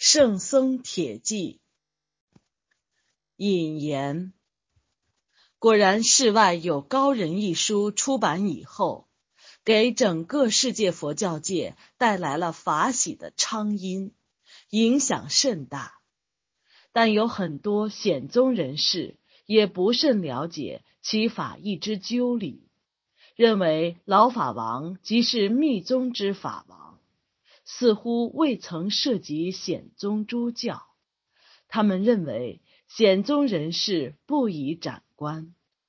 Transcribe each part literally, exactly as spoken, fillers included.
圣僧帖记引言。果然世外有高人一书出版以后，给整个世界佛教界带来了法喜的昌音，影响甚大。但有很多显宗人士也不甚了解其法义之究理，认为老法王即是密宗之法王，似乎未曾涉及显宗诸教。他们认为显宗人士不宜斩观，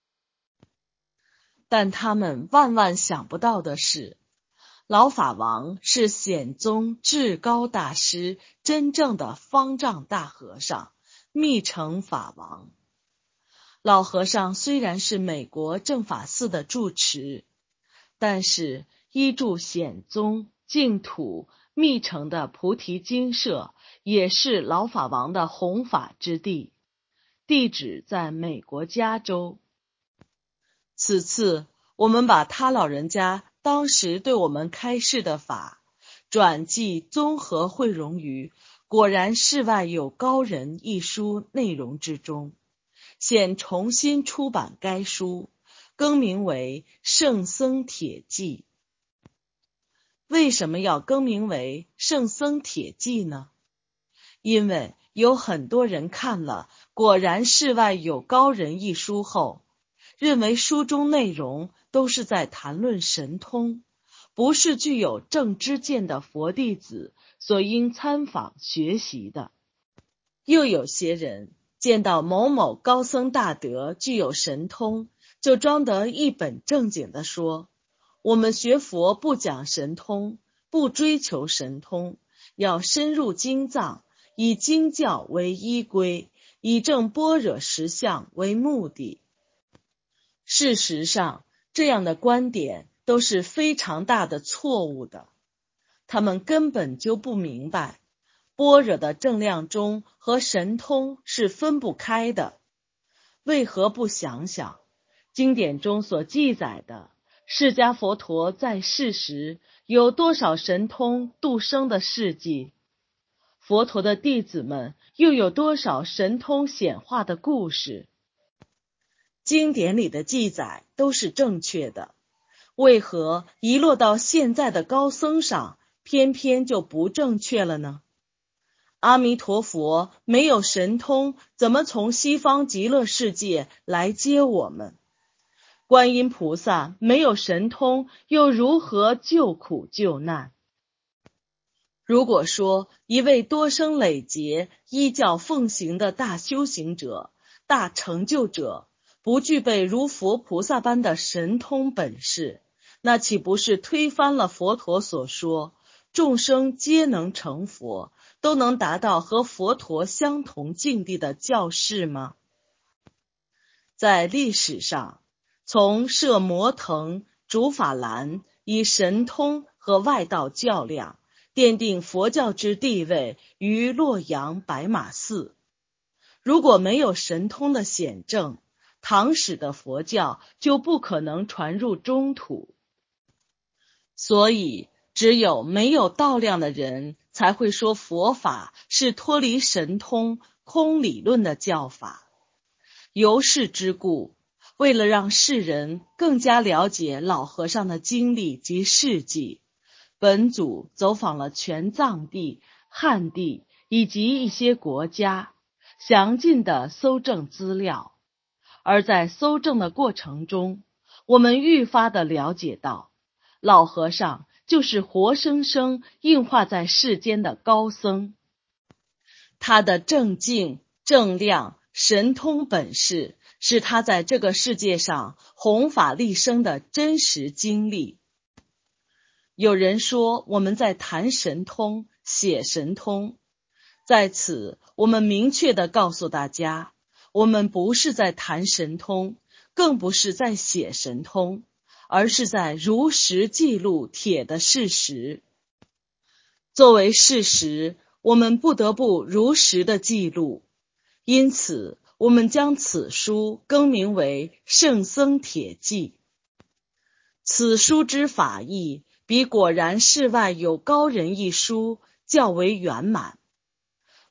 但他们万万想不到的是，老法王是显宗至高大师真正的方丈大和尚，密乘法王。老和尚虽然是美国正法寺的住持，但是依著显宗净土密乘的菩提精舍也是老法王的弘法之地，地址在美国加州。此次我们把他老人家当时对我们开示的法转记综合汇融于果然世外有高人一书内容之中，现重新出版该书，更名为圣僧帖记。为什么要更名为圣僧帖记呢？因为有很多人看了果然世外有高人一书后，认为书中内容都是在谈论神通，不是具有正知见的佛弟子所应参访学习的。又有些人见到某某高僧大德具有神通，就装得一本正经地说，我们学佛不讲神通，不追求神通，要深入经藏，以经教为依归，以证般若实相为目的。事实上，这样的观点都是非常大的错误的。他们根本就不明白，般若的正量中和神通是分不开的。为何不想想，经典中所记载的释迦佛陀在世时有多少神通度生的事迹？佛陀的弟子们又有多少神通显化的故事？经典里的记载都是正确的，为何一落到现在的高僧上，偏偏就不正确了呢？阿弥陀佛没有神通，怎么从西方极乐世界来接我们？观音菩萨没有神通，又如何救苦救难？如果说一位多生累劫依教奉行的大修行者、大成就者，不具备如佛菩萨般的神通本事，那岂不是推翻了佛陀所说众生皆能成佛，都能达到和佛陀相同境地的教示吗？在历史上，从摄摩腾、竺法兰以神通和外道较量，奠定佛教之地位于洛阳白马寺。如果没有神通的显证，唐史的佛教就不可能传入中土。所以只有没有道量的人才会说佛法是脱离神通空理论的教法。由是之故，为了让世人更加了解老和尚的经历及事迹，本组走访了全藏地、汉地以及一些国家，详尽地搜证资料。而在搜证的过程中，我们愈发地了解到，老和尚就是活生生映化在世间的高僧。他的正境、正量、神通本事，是他在这个世界上弘法立生的真实经历。有人说我们在谈神通、写神通，在此我们明确地告诉大家，我们不是在谈神通，更不是在写神通，而是在如实记录铁的事实。作为事实，我们不得不如实的记录，因此我们将此书更名为圣僧帖记。此书之法义比果然世外有高人一书较为圆满。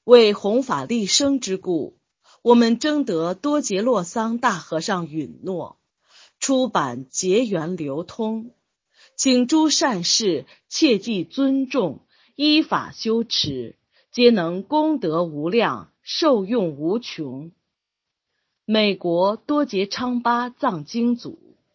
为弘法利生之故，我们征得多杰洛桑大和尚允诺，出版结缘流通，请诸善士切记尊重，依法修持，皆能功德无量，受用无穷。美国多杰昌巴藏经组。